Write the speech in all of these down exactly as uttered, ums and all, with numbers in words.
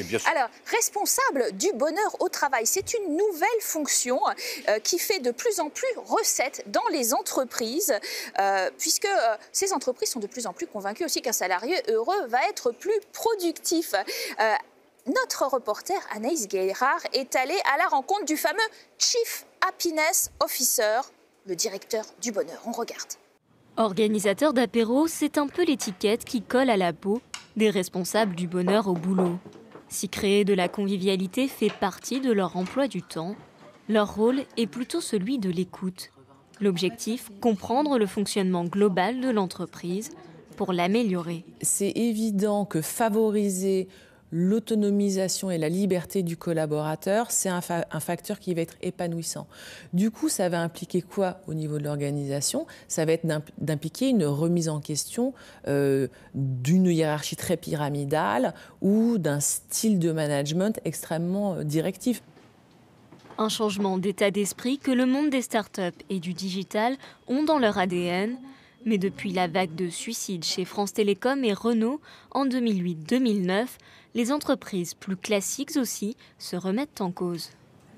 bien sûr. Alors, responsable du bonheur au travail, c'est une nouvelle fonction euh, qui fait de plus en plus recette dans les entreprises, euh, puisque euh, ces entreprises sont de plus en plus convaincues aussi qu'un salarié heureux va être plus productif. Euh, notre reporter Anaïs Guérard est allée à la rencontre du fameux Chief Happiness Officer, le directeur du bonheur. On regarde. Organisateur d'apéros, c'est un peu l'étiquette qui colle à la peau des responsables du bonheur au boulot. Si créer de la convivialité fait partie de leur emploi du temps, leur rôle est plutôt celui de l'écoute. L'objectif, comprendre le fonctionnement global de l'entreprise pour l'améliorer. C'est évident que favoriser l'autonomisation et la liberté du collaborateur, c'est un, fa un facteur qui va être épanouissant. Du coup, ça va impliquer quoi au niveau de l'organisation? Ça va être d'impliquer une remise en question euh, d'une hiérarchie très pyramidale ou d'un style de management extrêmement directif. Un changement d'état d'esprit que le monde des startups et du digital ont dans leur A D N. Mais depuis la vague de suicides chez France Télécom et Renault en deux mille huit deux mille neuf, les entreprises plus classiques aussi se remettent en cause.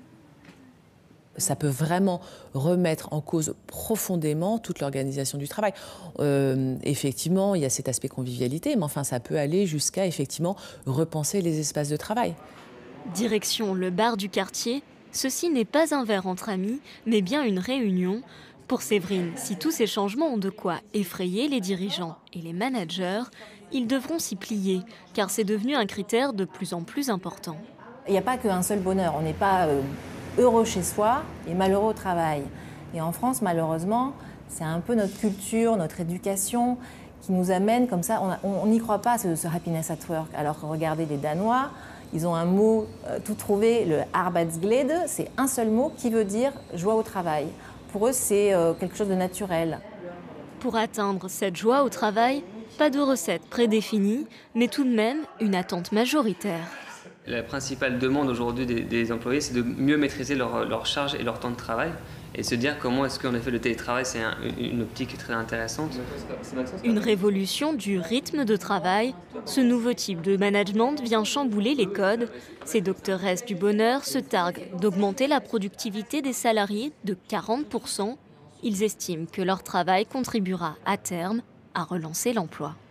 Ça peut vraiment remettre en cause profondément toute l'organisation du travail. Euh, effectivement, il y a cet aspect convivialité, mais enfin, ça peut aller jusqu'à effectivement repenser les espaces de travail. Direction le bar du quartier, ceci n'est pas un verre entre amis, mais bien une réunion. Pour Séverine, si tous ces changements ont de quoi effrayer les dirigeants et les managers, ils devront s'y plier, car c'est devenu un critère de plus en plus important. Il n'y a pas qu'un seul bonheur, on n'est pas heureux chez soi et malheureux au travail. Et en France, malheureusement, c'est un peu notre culture, notre éducation qui nous amène comme ça, on n'y croit pas ce, ce happiness at work. Alors que regardez les Danois, ils ont un mot euh, tout trouvé, le Arbeidsglede, c'est un seul mot qui veut dire joie au travail. Pour eux, c'est euh, quelque chose de naturel. Pour atteindre cette joie au travail, pas de recette prédéfinie, mais tout de même une attente majoritaire. La principale demande aujourd'hui des, des employés, c'est de mieux maîtriser leur, leur charge et leur temps de travail et se dire comment est-ce qu'en effet le télétravail, c'est un, une optique très intéressante. Une révolution du rythme de travail. Ce nouveau type de management vient chambouler les codes. Ces docteuresses du bonheur se targuent d'augmenter la productivité des salariés de quarante pour cent. Ils estiment que leur travail contribuera à terme à relancer l'emploi.